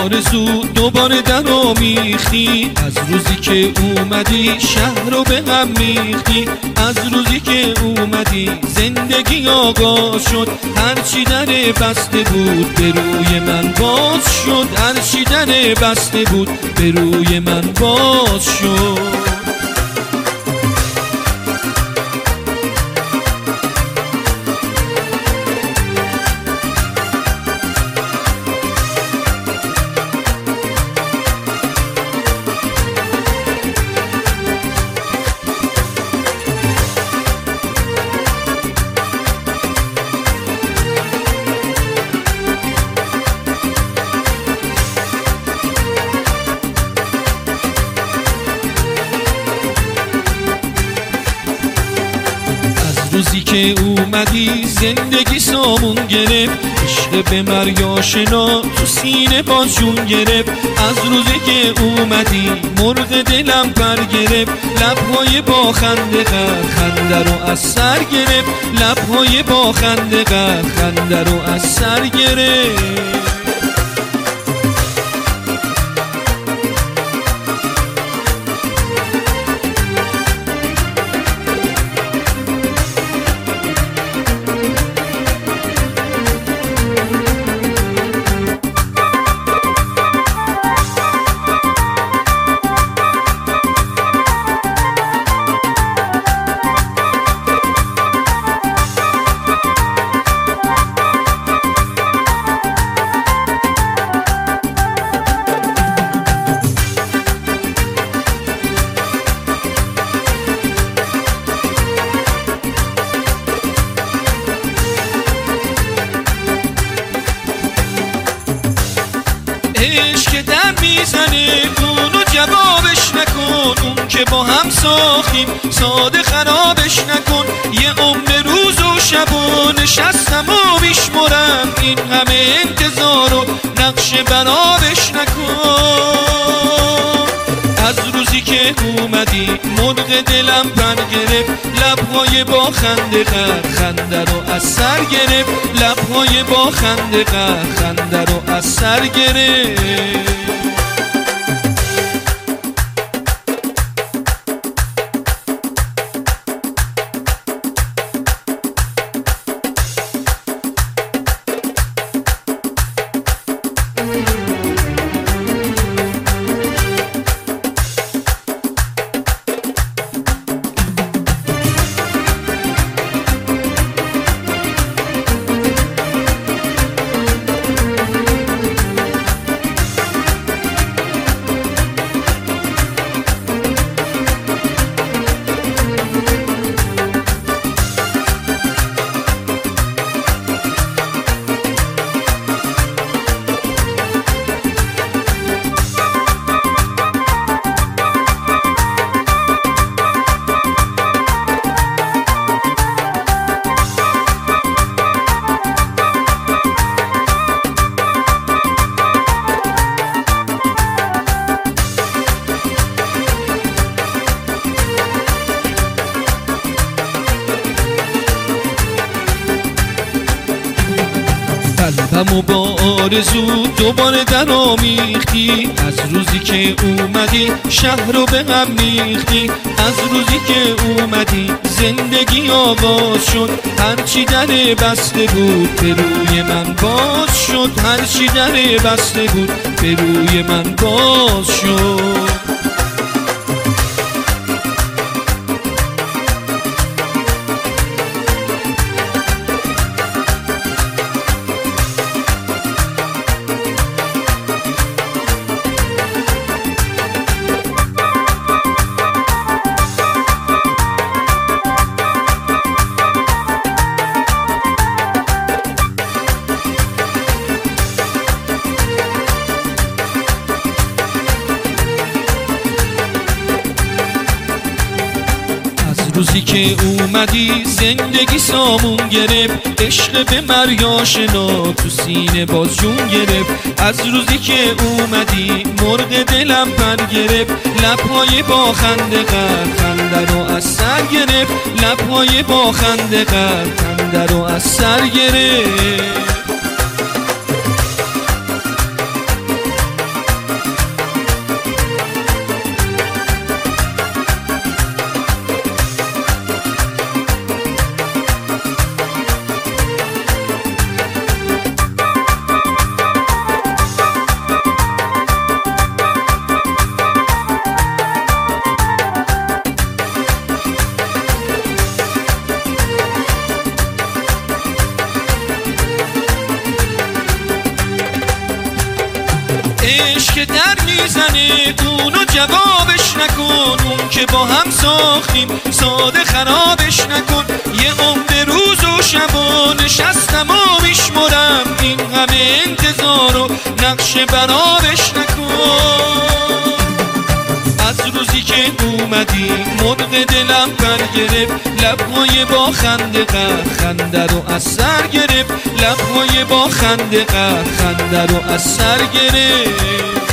آرزو دوباره در آمیختی، از روزی که اومدی شهر رو به هم میختی، از روزی که اومدی زندگی آغاز شد، هرچی در بسته بود به روی من باز شد، هرچی در بسته بود به روی من باز شد. روزی که اومدی زندگی سامون گرفت، عشق به مریاشنا تو سینه باز جون گرفت، از روزی که اومدی مرغ دلم پر گرفت، لبهای با خنده خنده رو از سر گرفت، لبهای با خنده خنده رو از سر گرفت. عشق در میزنه اونو جوابش نکن، اون که با هم ساختیم ساده خرابش نکن، یه عمر روز و شب و نشستم و میشمرم، این همه انتظار و نقش برابش نکن. از روزی که اومدی مرغ دلم پر گرفت، لبهای با خنده خنده رو از سر گرفت، لبهای با خنده خنده رو از سر گرفت. قلبمو با آرزو دوباره در آمیختی، از روزی که اومدی شهر رو به هم میختی، از روزی که اومدی زندگی آغاز شد، هرچی در بسته بود به روی من باز شد، هرچی در بسته بود به روی من باز شد. روزی که اومدی زندگی سامون گرفت، عشق به مریاشنا تو سینه باز جون گرفت، از روزی که اومدی مرغ دلم پر گرفت، لبهای با خنده خنده رو از سر گرفت، لبهای با خنده خنده رو از سر گرفت. که در میزنه اونو جوابش نکن، اون که با هم ساختیم ساده خرابش نکن. یه عمر روز و شب و نشستم و میشمرم، این همه انتظار و نقش برابش نکن. از روزی که اومدی مرغ دلم پر گرفت، لبهای با خنده خنده رو از سر گرفت، لبهای با خنده خنده رو از سر گرفت.